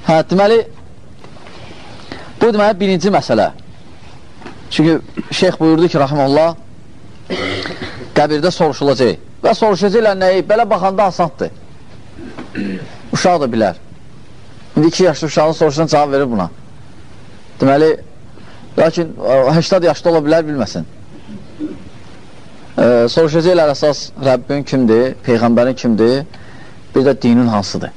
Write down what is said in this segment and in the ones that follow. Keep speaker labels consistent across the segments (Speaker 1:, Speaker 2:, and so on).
Speaker 1: Hə, deməli, bu deməli birinci məsələ. Çünki şeyx buyurdu ki, rahmanullah, qəbirdə soruşulacaq. Və soruşacaqlar nəyi? Belə baxanda asaddır. Uşaq da bilər. İndi 2 yaşlı uşağın soruşdan cavab verir buna. Deməli, lakin 80 yaşda ola bilər, bilməsin. Soruşacaqlar əsas Rəbbin kimdir, Peyğəmbərin kimdir, bir də dinin hansıdır.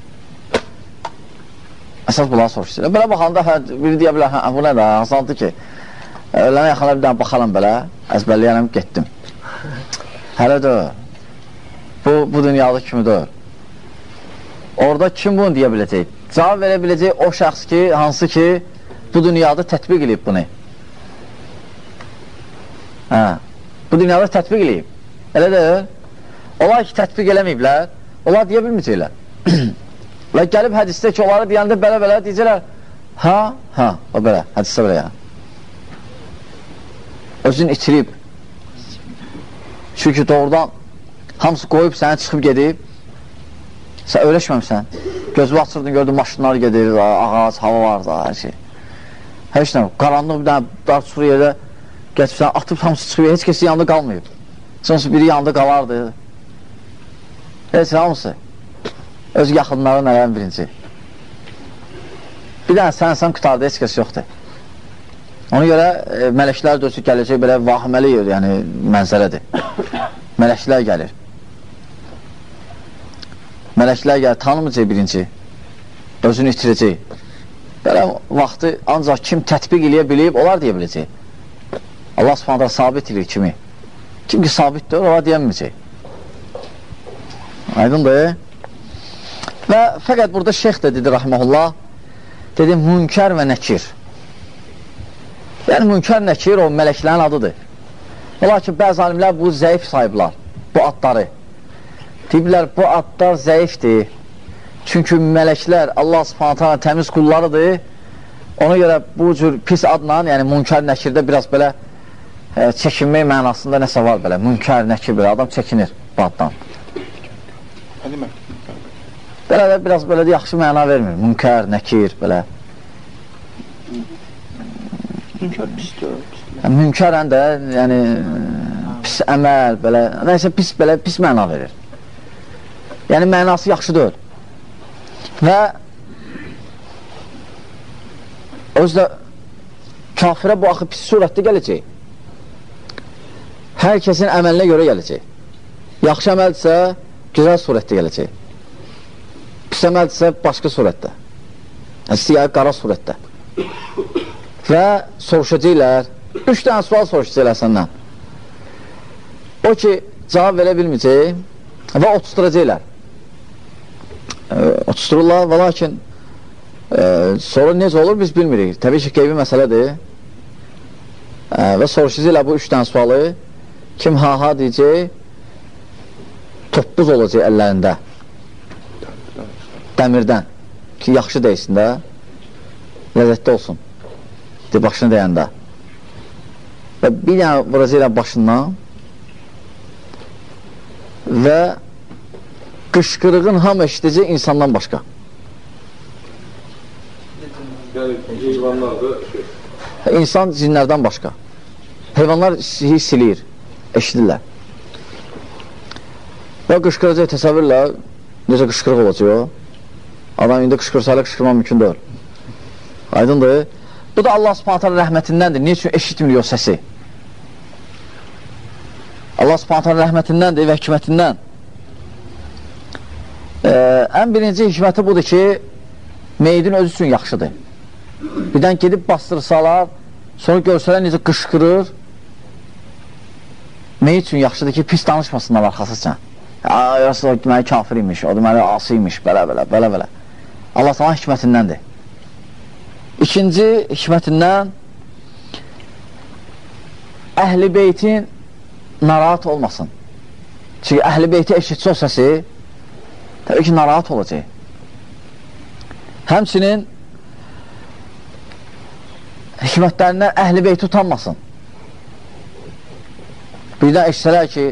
Speaker 1: Əsas bunları soruşacaqlar. Belə baxanda biri deyə bilər, bu nə də, hansıdır ki, ölənə yaxana bir dənə baxalım belə, əzbərləyənəm, getdim. Hələ də bu dünyada kimidir? Orada kim bunu deyə biləcək? Cavab verə biləcək o şəxs ki, hansı ki, bu dünyada tətbiq edib bunu. Bu dünyada tətbiq edib. Elə deyil. Onlar ki, tətbiq eləməyiblər, onlar deyə bilməyəcəklər. Və gəlib hədisdə ki, onları deyəndə belə-belə deyəcəklər, o belə, hədisdə belə yəni. Özün itirib. Çünki doğrudan hamısı qoyub səni çıxıb gedib, sən öyrəşməmsən. Gözü açırdın, gördün maşınlar gedir, ağac, hava var da, hər şey. Heç nə, qaranlıq bir dənə dar çuxur yerdə geçib sən atıb hamısı çıxıb, heç kəsi yanında qalmayıb. Sonrası biri yanında qalardı. Heç hamısı. Öz yaxınları nələrin birinci. Bir dənə sən qutardı, heç kəs yoxdur. Ona görə mələklər də ölçü gələcək, belə vahiməli yəni, mənzərədir. Mələklər gəlir. Mələklər gəlir, tanımayacaq birinci. Özünü itirəcək. Belə vaxtı ancaq kim tətbiq eləyə bilib, onlar deyə biləcək. Allah subhanətlə sabit edir kimi. Kim ki sabitdir, onlar deyəməyəcək. Aydındır. Və fəqət burada şeyx də dedi, rahməhullah, dedi, münkər və nəkir. Yəni, münkər nəkir o mələklərin adıdır. Ola ki, bəzi alimlər bu zəif sayıblar, bu adları. Deyiblər, bu adlar zəifdir. Çünki mələklər Allah subhanətlə təmiz qullarıdır. Ona görə bu cür pis adla, yəni münkər nəkirdə biraz belə çəkinmək mənasında nəsə var belə. Münkər nəkir belə, adam çəkinir bu addan. Belə də biraz belə də yaxşı məna vermir. Münkər, nəkir, belə.
Speaker 2: Münkər pisdir.
Speaker 1: Münkərən də, yəni, pis əməl, belə, nəysə pis məna verir. Yəni, mənası yaxşı deyil. Və özdə kafirə bu axı pis surətdə gələcək. Hər kəsin əməlinə görə gələcək. Yaxşı əməldirsə, gözəl surətdə gələcək. Pis əməldirsə, başqa surətdə. Siyah, qara surətdə. Və soruşacaqlər, 3 dənə sual soruşacaqlər səndən. O ki, cavab verə bilməyəcək və otusturacaqlər. Otustururlar və lakin sonra necə olur biz bilmirik. Təbii ki, qeybi məsələdir. Və soruşacaqlər bu 3 dənə sualı. Kim ha-ha deyəcək, toppuz olacaq əllərində. Dəmirdən. Ki, yaxşı deyilsin də, ləzzətli olsun. Başını deyəndə. Və bir dənə vuracaqlar başından və qışqırığın hamı eşidəcək insandan başqa. İnsan cinlərdən başqa. Heyvanlar hiss eləyir, eşidirlər. Və qışqıracaq təsəvvürlə, necə qışqırıq olacaq o. Adam indi qışqırsa ilə qışqırmaq mümkün deyil. Aydındır. Bu da Allah subhanətələ rəhmətindəndir. Niyə üçün eşitmir o səsi? Allah subhanətələ rəhmətindəndir və hikmətindən. Ən birinci hikməti budur ki, meydin özü üçün yaxşıdır. Birdən gedib bastırsalar, sonra görsələr necə qışqırır, meyd üçün yaxşıdır ki, pis danışmasınlar arxasıca. Yarısı o deməli kafir imiş, o deməli asıymış, belə. Allah sana hikmətindəndir. İkinci hikmətindən əhl-i beytin narahat olmasın. Çünki əhl-i beyti eşitsə o səsi, təbii ki, narahat olacaq. Həmçinin hikmətlərindən əhl-i beyti utanmasın. Birdən eşitsələr ki,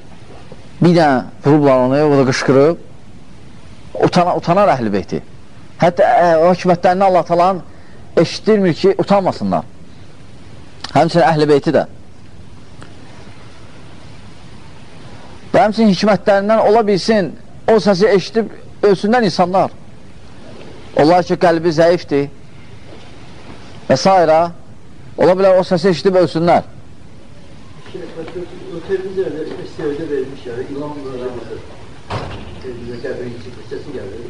Speaker 1: bir dənə vurublar onu, o da qışqırıb, utanar əhl-i beyti. Hətta o hökumətlərini Allah talan eşitdirmir ki, utanmasınlar. Həmçinin əhl-i beyti də. Və həmçinin hikmətlərindən ola bilsin, o səsi eşitib ölsünlər insanlar. Onlar ki, qəlbi zəifdir və s. Ola bilər, o səsi eşitib ölsünlər.
Speaker 3: O televizorda istəyirdə vermiş ya, İlham Böləmdir. Televizorda qəbrin səsi gəlir.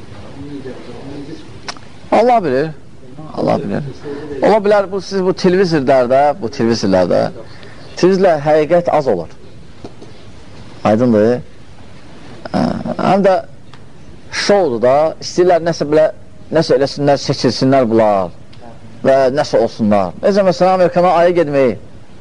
Speaker 1: Allah bilir. Allah bilir. Ola bilər, siz bu televizorlarda, televizorlar həqiqət az olur. Aydındır. Həm də şoudur da, istəyirlər nəsə eləsinlər, seçilsinlər bunlar və nəsə olsunlar. Necə məsələn, Amerikana aya getməyi,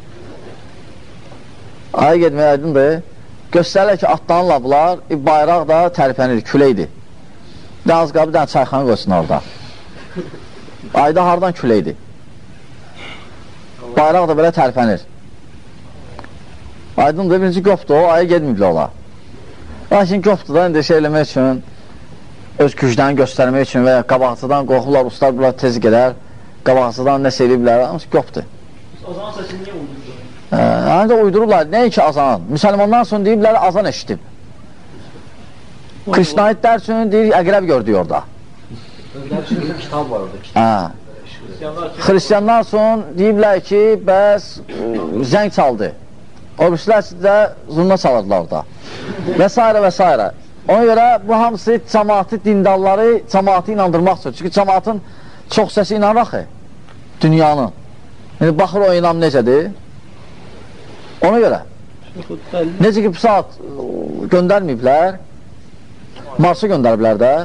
Speaker 1: aydındır. Göstərirlər ki, atlanırlar bunlar, bayraq da tərpənir, küləkdir. Bir az qabı, bir dənə çayxanı qoysunlar orada. Ayda hardan küləkdir? Bayraq da belə tərpənir. Aydındır, birinci qopdur, o aya gedməyiblər ola. Lakin qopdur da, indi şey eləmək üçün, öz güclərini göstərmək üçün və ya qabaqçıdan qorxurlar, ustalar bunlar tez gedər, qabaqçıdan nəsə eləyiblər, amma qopdur.
Speaker 3: Azan səsini niyə uydururlar?
Speaker 1: Ancaq uydururlar, nəyə ki azan? Müsəlmandan sonra deyiblər, azan eşitdim. Krişnaitlər üçün deyir, əqrəb gördük orada.
Speaker 2: Kitab var orada.
Speaker 1: Xristiyanlar üçün deyiblər ki, bəs zəng çaldı. O birisilər də zurna çalırdılar orada. Və s. və s. Ona görə bu hamısı cəmaatı, dindarları cəmaatı inandırmaq üçün. Çünki cəmaatın çox səsi inanır axı dünyanın. Yəni, baxır o inam necədir? Ona görə. Necə ki, bu saat göndərməyiblər, Marsı göndəriblər də.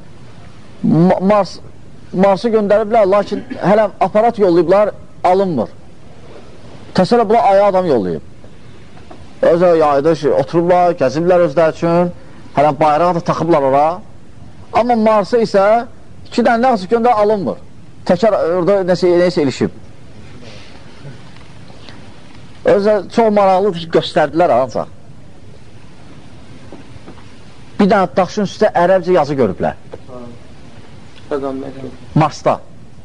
Speaker 1: Marsı göndəriblər, lakin hələ aparat yollayıblar, alınmır. Təsələ bula aya adam yollayıb. Özə yayda oturublar, gəziblər özlər üçün, hələ bayraq da taxıblar ora. Amma Marsı isə 2 dənə nəqsi göndər alınmır. Təkər orada nəsə ilişib. Özə çox maraqlıdır ki, göstərdilər ancaq. Bir dənə daşın üstə ərəbcə yazı görüblər. Marsda.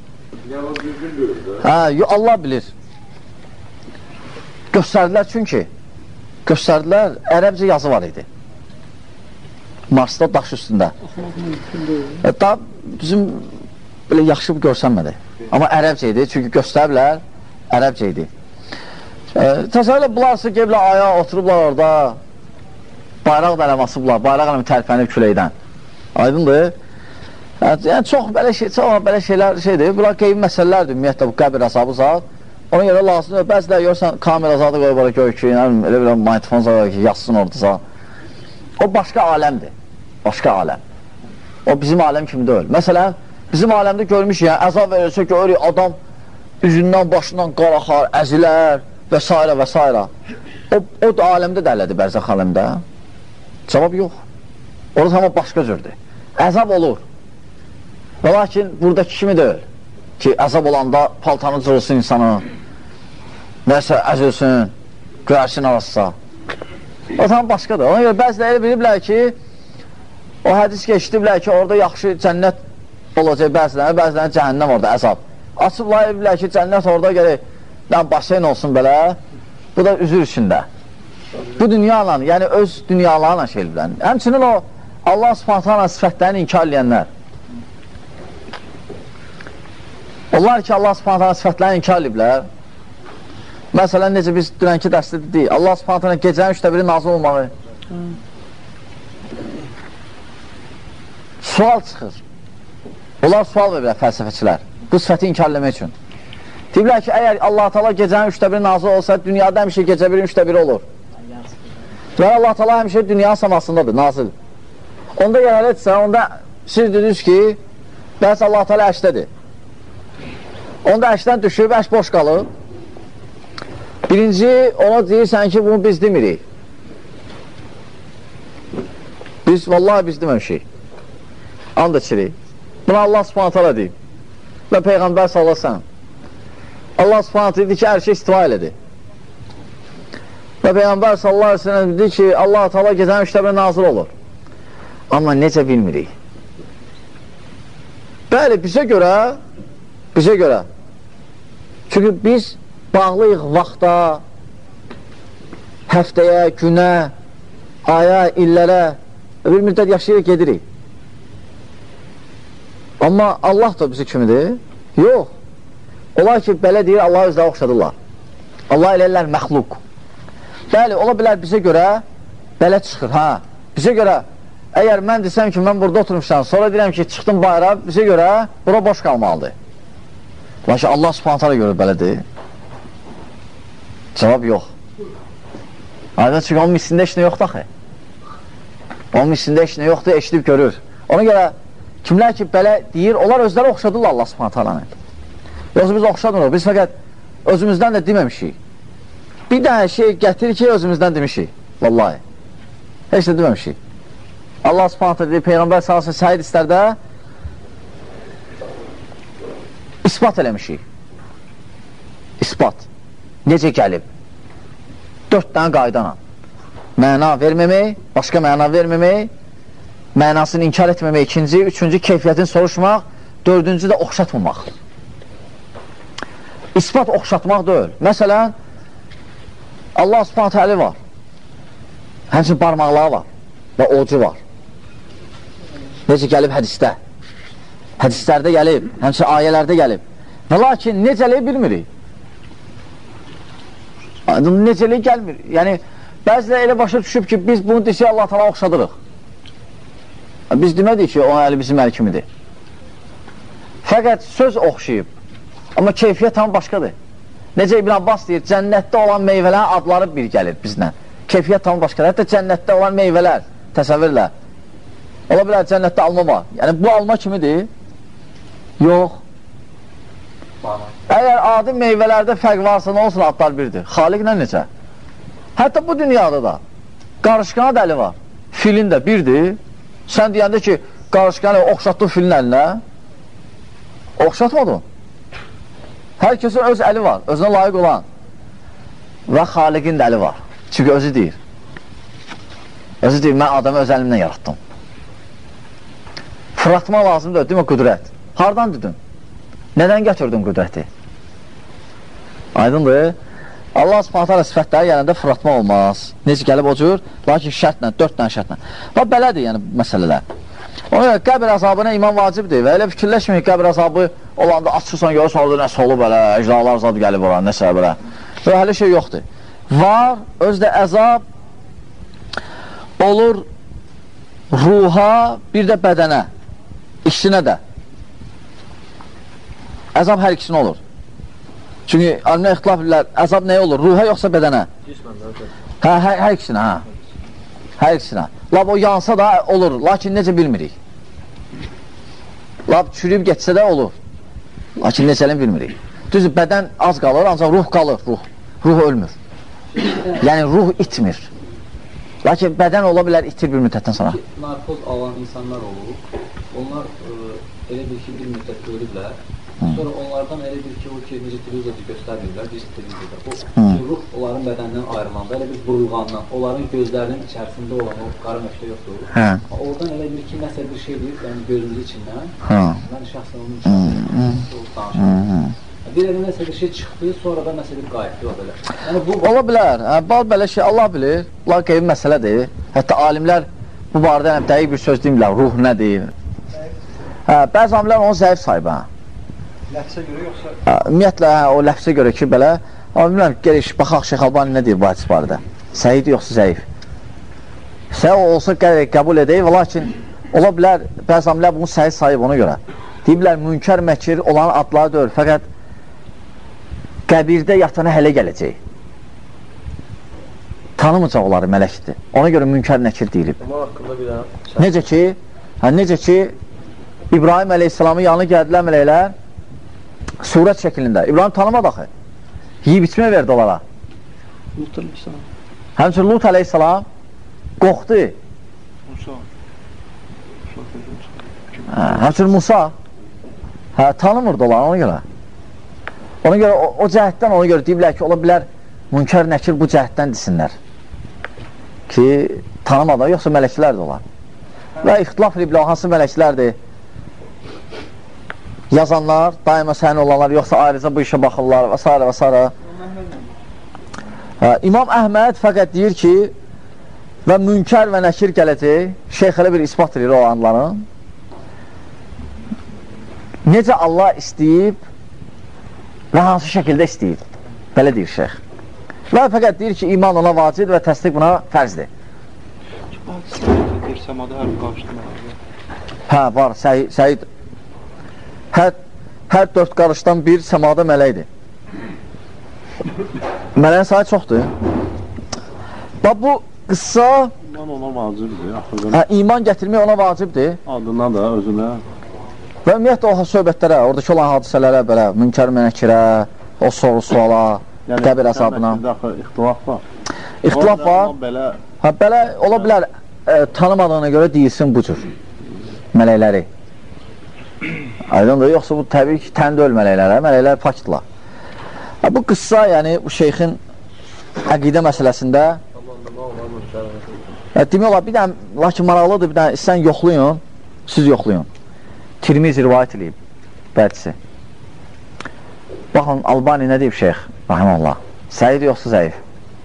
Speaker 1: Allah bilir. Göstərdilər çünki. Göstərdilər, ərəbcə yazı var idi. Marsda, daş üstündə. Daha bizim belə yaxşı görsənmədi. Amma ərəbcə idi, çünki göstəriblər, ərəbcə idi. Təsəvvürlə, bunlarsa geblər aya, oturublar orada, bayraq da eləmasıblar, bayraq eləmi tərpənib küləkdən. Aydındır. Yəni, çox belə şeylər şeydir. Bunlar qeybi məsələlərdir, ümumiyyətlə, bu qəbir əzabı zat. Ona görə lazımdır, bəzilər görürsən, kamera zadı qoyub oraya gör ki, elə bir manitfon zadı ki, yazsın orada. O başqa aləmdir, başqa aləm. O bizim aləm kimi deyil. Məsələn, bizim aləmdə görmüşük, yəni, əzab verirsə görürük, adam üzündən, başından qaraxar, əzilər və s. və s. O da aləmdə də elədir, bərzəx aləmdə. Cavab yox. Orada amma başqa cürdür. Əzab olur. Və lakin buradakı kimi deyil ki, əzab olanda paltanı cırılsın insanı, nəsə əzilsin, görərsin arasısa. O zaman başqadır. Ona görə bəziləri biliblər ki, o hədis keçdiblər ki, orada yaxşı cənnət olacaq bəzilərə cəhənnəm orada, əzab. Açıblar biliblər ki, cənnət orada gələk, basen olsun belə, bu da üzür içində. Bu dünyalarla, yəni öz dünyalarla şey biliblər. Həmçinin o, Allah Subhanahu sifətlərini inkar edənlər. Onlar ki, Allah Subhanahu sifətlərini inkar ediblər. Məsələn, necə biz dünənki dərsdə dedik, Allah Subhanahu gecənin 3/1 nazil olmalı. Sual çıxır. Onlar sual verirlər fəlsəfəçilər, bu sifəti inkar eləmək üçün. Deyiblər ki, əgər Allah Taala gecənin 3/1 nazil olsa, dünyada həmişə gecə 1-in 3/1 olur. Və Allah Taala həmişə dünyanın səmasındadır, nazil. Onda gələr etsə, onda siz dediniz ki, bəs Allah Taala əşdədir. Onda əşdən düşüb, əş boş qalıb. Birinci, ona deyirsən ki, bunu biz demirik. Vallahi biz deməmişik. And içirik. Buna Allah Subhanahu taala deyib. Və Peyğəmbər sallallahu əleyhi və səlləm. Allah Subhanahu dedi ki, hər şey istiva elədi. Və Peyğəmbər sallallahu əleyhi və səlləm dedi ki, Allah Taala gecənin 3/1 nazil olur. Amma necə bilmirik. Bəli, bizə görə. Çünki biz bağlıyıq vaxta, həftəyə, günə, aya, illərə, bir müddət yaşayırıq, gedirik. Amma Allah da bizi kimidir? Yox. Olar ki, belə deyir, Allah özləri oxşadırlar. Allah eləyirlər məxluq. Bəli, ola bilər bizə görə belə çıxır, bizə görə, əgər mən desəm ki, mən burada oturmuşam, sonra deyirəm ki, çıxdım bayra, bizə görə bura boş qalmalıdır. Lakin Allah subhanətlərə görə belədir. Cavab yox. Aydın, çünki onun missində heç nə yoxdur axı. Onun missində heç nə yoxdur, eşidib görür. Ona görə kimlər ki, belə deyir, onlar özləri oxşadırlar Allah subhanətlərə. Yoxsa biz oxşadmırıq, biz fəqət özümüzdən də deməmişik. Bir dənə şey gətirir ki, özümüzdən demişik. Vallahi. Heç də deməmişik. Allah subhanətə deyir, Peyğəmbər sallallahu səhid istərdə ispat eləmişik. İspat. Necə gəlib? 4 dənə qaydana. Məna verməmək, başqa məna verməmək, mənasını inkar etməmək, ikinci, üçüncü keyfiyyətini soruşmaq, dördüncü də oxşatmamaq. İspat oxşatmaq deyil. Məsələn, Allah subhanətə əli var. Həmçin barmaqları var və ocu var. Necə gəlib hədisdə. Hədislərdə gəlib, həmçin ayələrdə gəlib. Və lakin necəliyi bilmirik. Necəliyi gəlmir. Yəni, bəzilə elə başa düşüb ki, biz bunu desək Allah təala oxşadırıq. Biz demədik ki, o əli bizim əli kimidir. Fəqət söz oxşayıb. Amma keyfiyyət tam başqadır. Necə İbn Abbas deyir, cənnətdə olan meyvələrin adları bir gəlir bizlə. Keyfiyyət tam başqadır. Hətta cənnətdə olan meyvələr, təsəvvürlə. Ola bilər cənnətdə alma var. Yəni, bu alma kimidir? Yox. Əgər adi meyvələrdə fərq varsa, nə olsun adlar birdir? Xaliqlə necə? Hətta bu dünyada da qarışqana dəli var. Filin də birdir. Sən deyəndə ki, qarışqanı oxşatdın filin əlinə, oxşatmadın. Hər kəsin öz əli var, özünə layiq olan. Və xaliqin də əli var. Çünki özü deyir. Özü deyir, mən adamı öz əlimlə yaratdım. Fırlatma lazımdır, deyil mi, qüdrət? Hardan dedin? Nədən gətirdin qüdrəti? Aydındır. Allah subhanətə sifətləri gələndə fırlatma olmaz. Necə gəlib o cür? Lakin şərtlə, 4 dənə şərtlə. Və belədir, yəni, məsələlər. Ona görə qəbir əzabına iman vacibdir və elə fikirləşməyin qəbir əzabı olanda açırsan, görürsən orada nəsə olub belə, əcdalar zad gəlib oran, nəsə belə. Və hələ şey yoxdur. Var, özdə əzab olur ruha, bir də bədənə, ikisine də. Əzab hər ikisinə olur. Çünki alimlər ixtilaf edirlər, əzab nəyə olur? Ruha yoxsa bədənə? Hər ikisinə, hər ikisinə. Lab o yansa da olur, lakin necə bilmirik. Lab çürüyüb getsə də olur, lakin necəlini bilmirik. Düzdür, bədən az qalır, ancaq ruh qalır, ruh ölmür. Yəni ruh itmir. Lakin bədən ola bilər itir bir müddətdən sonra.
Speaker 2: Narkoz alan insanlar olur, onlar elə bir ki, bir müddət ölüblər. Sonra onlardan elə bir ki, o ki, necə televizorda göstərmirlər, biz televizorda. O ruh onların bədəndən ayrılanda, elə bir burulğandan, onların gözlərinin içərisində olan o qara nöqtə yoxdur. Oradan elə bir ki, nəsə bir şey deyir, yəni gözümüz içindən. Mən şəxsən onun üçün danışıram. Bir elə nəsə bir şey çıxdı, sonra da nəsə bir qayıtdı o belə.
Speaker 1: Ola bilər, belə şey Allah bilir, Allah qeybi məsələdir. Hətta alimlər bu barədə dəqiq bir söz deyirlər, ruh nədir? Bəzi alimlər onu zəif sayıb.
Speaker 3: Ləfsə görə yoxsa?
Speaker 1: Ümumiyyətlə, o ləfsə görə ki, belə, amma bilmirəm, geriş, baxaq Şeyx Albani nə deyir bu hadis barədə? Səhid yoxsa zəif? Səhid olsa qəbul edək, lakin ola bilər, bəzi alimlər bunu səhid sayıb ona görə. Deyiblər, münkər məkir olan adları deyil, fəqət qəbirdə yatana hələ gələcək. Tanımayacaq onları mələkdir. Ona görə münkər nəkir deyilib. Necə ki, İbrahim əleyhissalamın yanına gəldilər mələklər, surət şəklində. İbrahim tanımadı axı. Yiyib içmə verdi onlara.
Speaker 3: Lut əleyhissalam.
Speaker 1: Həmçin Lut əleyhissalam qorxdu. Həmçin Musa tanımırdı onları ona görə. Ona görə o cəhətdən ona görə deyiblər ki, ola bilər münkər nəkir bu cəhətdən desinlər. Ki tanımadan, yoxsa mələklərdir onlar. Və ixtilaf ediblər, hansı mələklərdir? yazanlar, daima sənin olanlar, yoxsa ayrıca bu işə baxırlar və s. və s. İmam Əhməd fəqət deyir ki, və münkər və nəkir gələcək, şeyx elə bir ispat edir o anların. Necə Allah istəyib və hansı şəkildə istəyib, belə deyir şeyx. Və fəqət deyir ki, iman ona vacid və təsdiq buna fərzdir. Hə, var, Səyid. Hər 4 qarışdan bir səmada mələkdir. Mələyin sayı çoxdur. Bax, bu qıssa
Speaker 4: İman ona vacibdir.
Speaker 1: İman gətirmək ona vacibdir.
Speaker 4: Adına da, özünə.
Speaker 1: Və ümumiyyətlə o söhbətlərə, oradakı olan hadisələrə, belə münkər mənəkirə, o soru-suala, qəbir əsabına.
Speaker 4: İxtilaf var.
Speaker 1: İxtilaf var. Belə ola bilər, tanımadığına görə deyilsin bu cür mələkləri. Aydındır, yoxsa bu təbii ki, tən deyil mələklərə, mələklər pakdırlar. Bu qıssa, yəni bu şeyxin əqidə məsələsində demək olar, bir dənə, lakin maraqlıdır, bir dənə, sən yoxlayın, siz yoxlayın. Tirmizi rivayət edib, bəlkisi. Baxın, Albani nə deyib şeyx, rahiməllah? Səyid yoxsa zəif?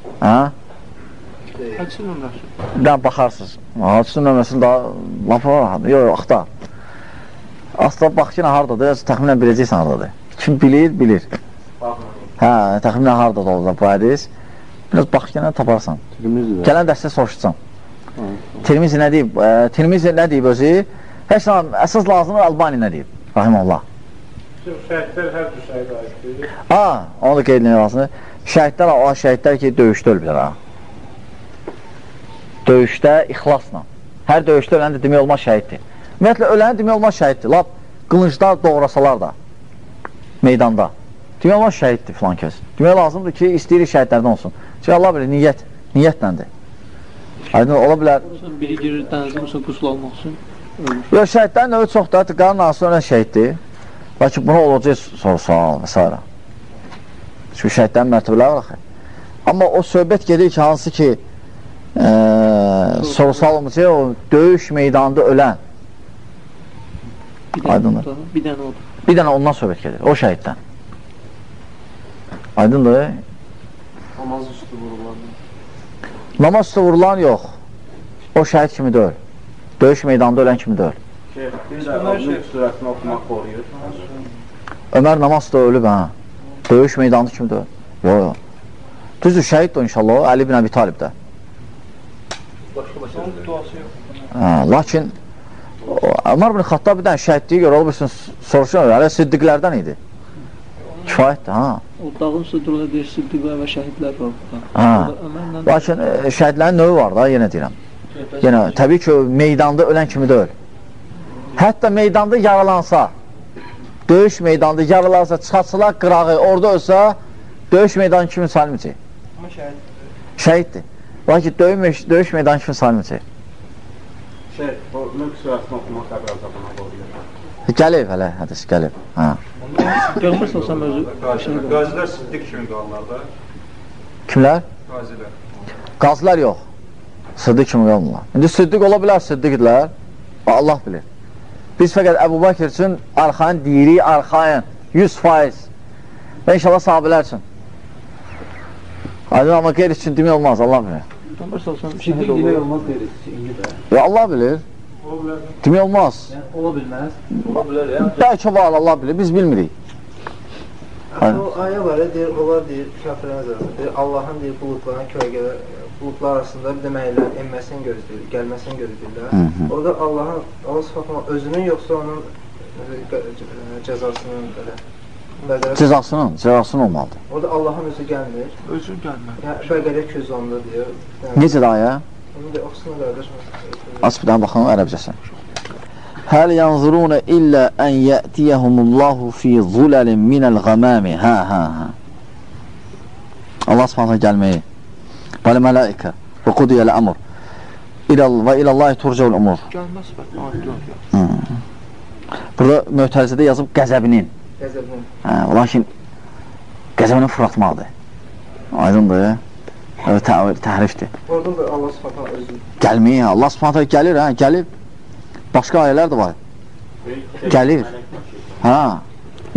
Speaker 4: Hədsin nömrəsi.
Speaker 1: Bir dənə baxarsınız. Hədsin nömrəsini daha lafa var, yox, axtar. Asla bax ki, haradadır, təxminən biləcəksən haradadır. Kim bilir, bilir. Hə, təxminən haradadır olacaq bu hədis. Biraz bax ki, nə taparsan. Gələn dəstə soruşacam. Tirmizi nə deyib? Tirmizi nə deyib özü? Heç zaman əsas lazımdır Albani nə deyib? Rahiməllah.
Speaker 4: Şəhidlər hər bir şəhid aiddir.
Speaker 1: Onu da qeyd etmək lazımdır. Şəhidlər, o şəhidlər ki, döyüşdə ölblər. Döyüşdə ixlasla. Hər döyüşdə ölən də demək olmaz şəhiddir. Ümumiyyətlə, öləni demək olmaz şəhiddir. Lap qılınclar doğrasalar da meydanda. Demək olmaz şəhiddir filan kəs. Demək lazımdır ki, istəyirik şəhidlərdən olsun. Çünki Allah bilir, niyyətləndir. Aydın, ola bilər.
Speaker 5: Biri girir dənizin üçün qusul almaq üçün.
Speaker 1: Yox, şəhidlərin növü çoxdur. Qarın ağası ölən şəhiddir. Lakin buna olacaq soru-sual və s. Çünki şəhidlərin mərtəbələri var axı. Amma o söhbət gedir ki, hansı ki soru-sual olmayacaq, o döyüş meydanında ölən. Aydındır.
Speaker 5: Bir dənə odur.
Speaker 1: Bir dənə ondan söhbət gedir, o şəhiddən. Aydındır.
Speaker 4: Namaz üstü vurulan.
Speaker 1: Namaz üstü vurulan yox. O şəhid kimi deyil. Döyüş meydanında ölən kimi deyil.
Speaker 4: Bir də Azim surəsini oxumaq qoruyur.
Speaker 1: Ömər namaz üstü ölüb, hə. Döyüş meydanında kimi deyil. Yox. Düzdür, şəhid də inşallah, Əli ibn Əbi Talib də. Lakin Ömər ibn Xattab bir dənə şəhidliyi görə olursun, soruşun, hələ siddiqlərdən idi. Kifayətdir, hə.
Speaker 5: O dağın südurda deyir, siddiqlər və şəhidlər var burada.
Speaker 1: Lakin şəhidlərin növü var da, yenə deyirəm. Yenə, təbii ki, meydanda ölən kimi deyil. Hətta meydanda yaralansa, döyüş meydanda yaralansa, çıxartsalar qırağı, orada ölsə, döyüş meydanı kimi salmayacaq.
Speaker 5: Amma şəhiddir.
Speaker 1: Şəhiddir. Lakin döyüş meydanı kimi salmayacaq.
Speaker 4: O Mülk surəsini oxumaq qəbir azabına qoruyur.
Speaker 1: Gəlib hələ, hədis gəlib.
Speaker 5: Görmürsə olsam özü.
Speaker 4: Qazilər siddiq kimi qalırlar da.
Speaker 1: Kimlər?
Speaker 4: Qazilər.
Speaker 1: Qazilər yox. Siddiq kimi qalırlar. İndi siddiq ola bilər, siddiqdirlər. Allah bilir. Biz fəqət Əbu Bakır üçün arxayın deyirik, arxayın. 100%. Və inşallah sahabələr üçün. Aydın, amma qeyr üçün demək olmaz, Allah bilir.
Speaker 5: Görmürsə olsam
Speaker 2: Siddiq
Speaker 5: şəhid
Speaker 2: demək
Speaker 5: olur.
Speaker 2: olmaz deyirik, indi də.
Speaker 1: Ya Allah bilir. Demək olmaz.
Speaker 2: Ola bilməz. Ola bilər, ya.
Speaker 1: Bəlkə var, Allah bilir, biz bilmirik.
Speaker 3: O ayə var, deyir, onlar deyir, kafirlərin zararında, deyir, Allahın deyir, buludların kölgələr, buludlar arasında bir də mələklərin enməsini gözləyir, gəlməsini gözləyirlər. Orada Allahın, Allah sıfatına özünün yoxsa onun cəzasının belə.
Speaker 1: Cəzasının olmalıdır.
Speaker 3: Orada Allahın özü gəlmir.
Speaker 5: Özü gəlmir.
Speaker 3: Yəni, bəqələ 210-da deyir.
Speaker 1: Necə də ayə?
Speaker 3: Onu da oxusuna qardaş.
Speaker 1: Aç bir dənə baxın, ərəbcəsi. Həl yanzuruna illə ən yətiyəhumullahu fi zuləlin minəl qəməmi. Hə. Allah subhanətə gəlməyi. Bəli mələikə və qudiyəl əmr. Və ilallahi turcəul umur.
Speaker 5: Gəlməz bə.
Speaker 1: Burada möhtərizədə yazıb qəzəbinin.
Speaker 3: Qəzəbinin.
Speaker 1: Lakin qəzəbini fırlatmalıdır. Aydındır. Təhrifdir.
Speaker 3: Orada da Allah sıfatına özü.
Speaker 1: Gəlməyi, Allah subhanətə gəlir, gəlib. Başqa ayələr də var. Gəlir.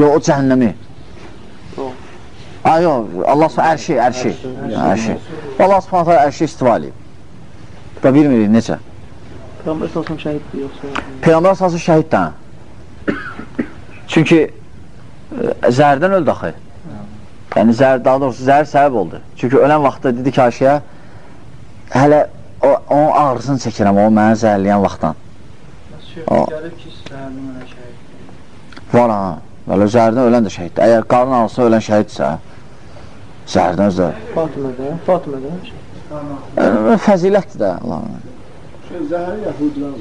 Speaker 1: Yox, o cəhənnəmi.
Speaker 5: Yox.
Speaker 1: Yox, Allah ərşi. Allah subhanətə ərşi istiva eləyib. Və bilmirik necə.
Speaker 5: Peyğəmbər salsın şəhiddir yoxsa?
Speaker 1: Peyğəmbər salsın şəhiddən. Çünki zəhərdən öldü axı. Yəni daha doğrusu zəhər səbəb oldu. Çünki ölən vaxtda dedi ki, Ayşəyə hələ onun ağrısını çəkirəm, o mənə zəhərləyən vaxtdan.
Speaker 5: Gəlib ki, zəhərdən ölən şəhiddir.
Speaker 1: Var ha, belə zəhərdən ölən də şəhiddir. Əgər qarın ağrısına ölən şəhiddirsə, zəhərdən özdə.
Speaker 5: Fatımədə.
Speaker 1: Fəzilətdir də.
Speaker 4: Zəhəri yəhudilər.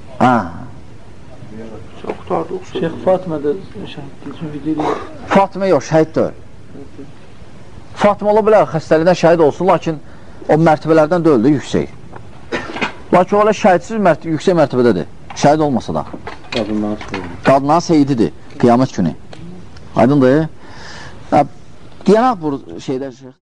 Speaker 5: Çox qutardı oxşur. Şeyx Fatımədə şəhiddir. Çünki deyilir.
Speaker 1: Fatımə yox, şəhid deyil. Fatımə ola bilər, xəstəlikdən şəhid olsun, lakin o mərtəbələrdən deyildir, yüksək. Lakin o şəhidsiz yüksək mərtəbədədir. Şəhid olmasa da. Qadınların seyididir, qiyamət günü. Aydındır. Deyənək bu şeydə